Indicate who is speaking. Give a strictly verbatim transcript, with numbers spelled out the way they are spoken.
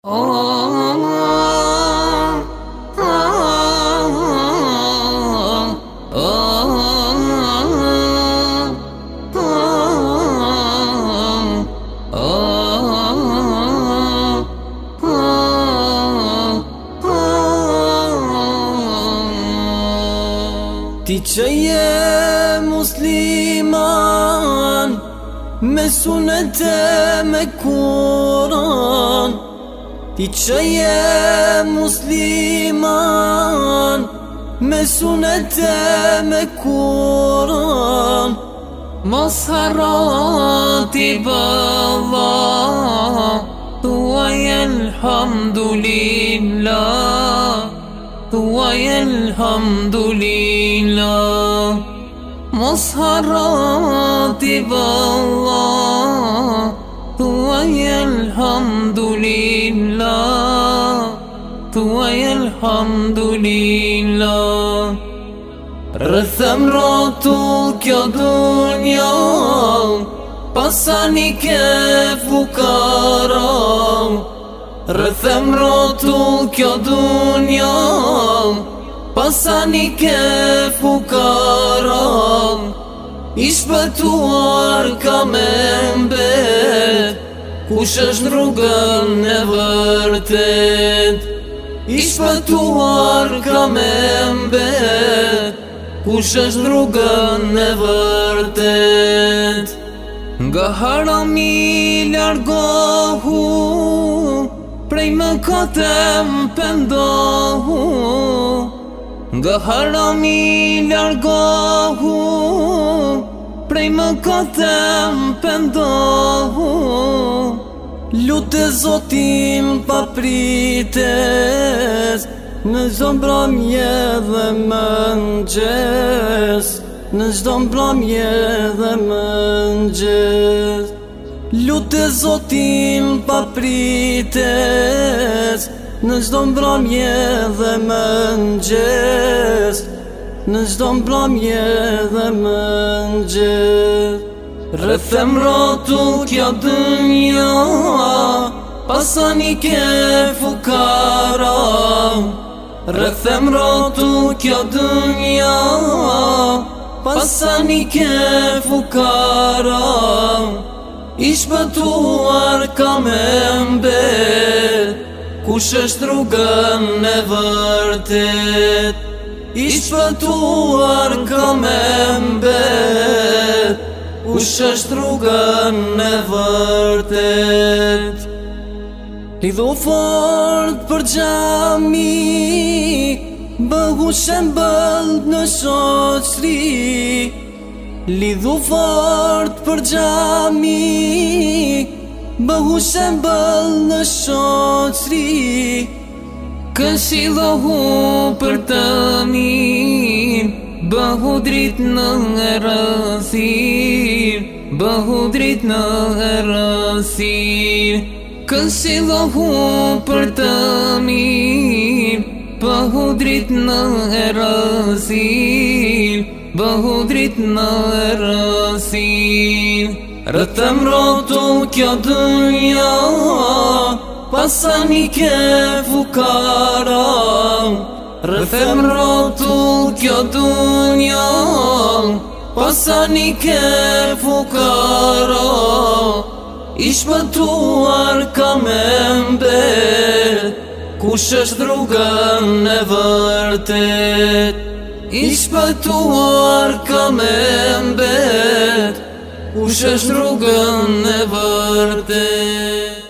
Speaker 1: Ti që je musliman, me sunet e me Kur'an. Ti që je musliman, me sunet e me Kur'an.
Speaker 2: Mos harroti valla, thuaj elhamdulillah, thuaj elhamdulillah. Mos harroti valla, thuaj elhamdulillah, thuaj elhamdulillah.
Speaker 1: Rëthëm rotull kjo dunja, pasani ke fukara. Rëthëm rotull kjo dunja, pasani ke fukara. I shpëtuar ka me mbet, kush është rrugën e vërtet. I shpëtuar ka me mbet, kush është rrugën e vërtet.
Speaker 2: Nga harami largohu, prej mëkatem pendohu. Nga harami largohu, prej mëkatem pendohu.
Speaker 1: Lutë Zotin pa prites, në çdo mbrëmje dhe mëngjes, në çdo mbrëmje dhe mëngjes. Lutë Zotin pa prites, në çdo mbrëmje dhe mëngjes, në çdo mbrëmje dhe mëngjes. Rëthëm rotull kjo dunja, pasani ke fukara. Rëthëm rotull kjo dunja, pasani ke fukara. I shpëtuar ka me mbet, kush është rrugën e vërtet. I shpëtuar ka me mbet, kush është rrugën e vërtet. Lidhu fort për xhami, bëhu shembël në shoqëri. Lidhu fort për xhami, bëhu shembël në shoqëri.
Speaker 2: Këshillohu për të mirë, bëhu drit në errësir, bëhu drit në errësir. Këshillohu për të mirë, bëhu drit në errësir, bëhu drit në errësir.
Speaker 1: Rëthëm rotull kjo dunja, pasani ke fukara. Rëthëm rotull kjo dunja, pasani ke fukara. I shpëtuar ka me mbet, kush është rrugën e vërtet. I shpëtuar ka me mbet, kush është rrugën e vërtet.